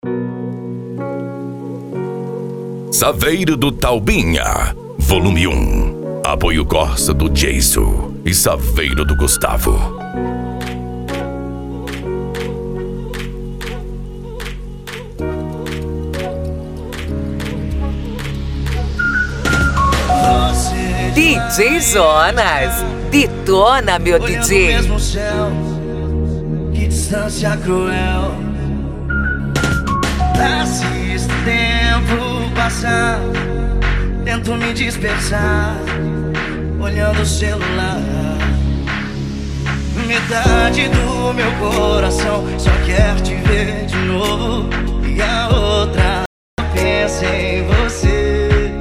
Saveiro do Taubinha, volume 1. Apoio Corsa do Jeiso e Saveiro do Gustavo. DJ Jonas, detona, meu DJ. Mesmo céu, que distância cruel. Assisto o tempo passar, tento me dispersar, olhando o celular. Metade do meu coração só quer te ver de novo, e a outra pensa em você.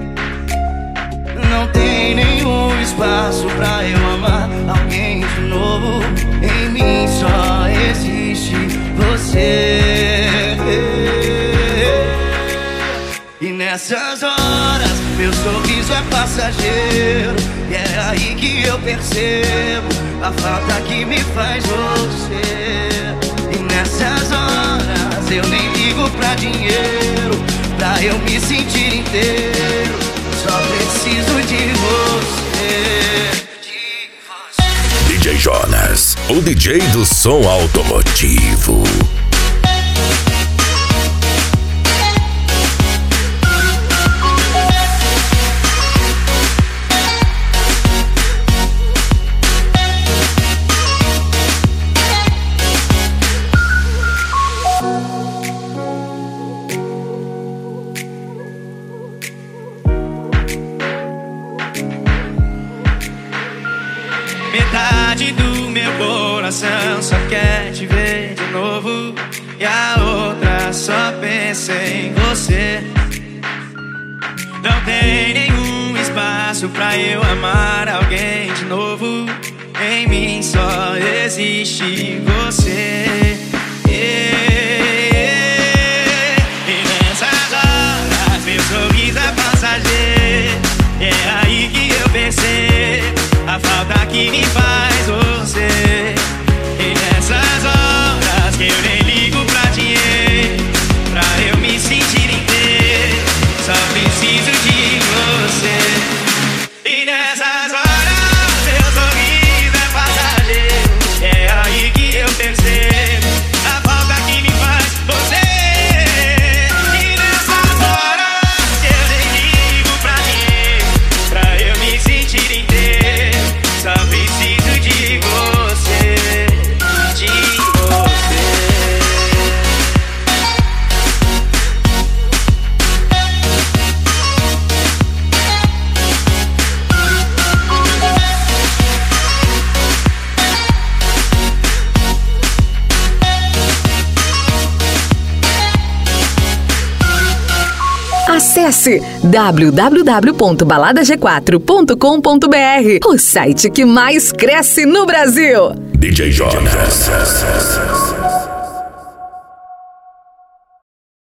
Não tem nenhum espaço pra eu amar alguém de novo. Em mim só existe você. E nessas horas meu sorriso é passageiro, e é aí que eu percebo a falta que me faz você. E nessas horas eu nem ligo pra dinheiro, pra eu me sentir inteiro. Só preciso de você. DJ Jonas, o DJ do som automotivo. Metade do meu coração só quer te ver de novo, e a outra só pensa em você. Não tem nenhum espaço pra eu amar alguém de novo. Em mim só existe você. E nessas horas meu sorriso é passageiro, e é aí que eu percebo a falta que me faz você. E nessas horas que eu nem ligo pra dinheiro, pra eu me sentir inteiro, só preciso de você. E nessas horas meu sorriso é passageiro, é aí que eu percebo a falta que me faz você. E nessas horas que eu nem ligo pra dinheiro, pra eu me sentir inteiro, só preciso de você, de você. Acesse www.baladag4.com.br, o site que mais cresce no Brasil. DJ Jonas.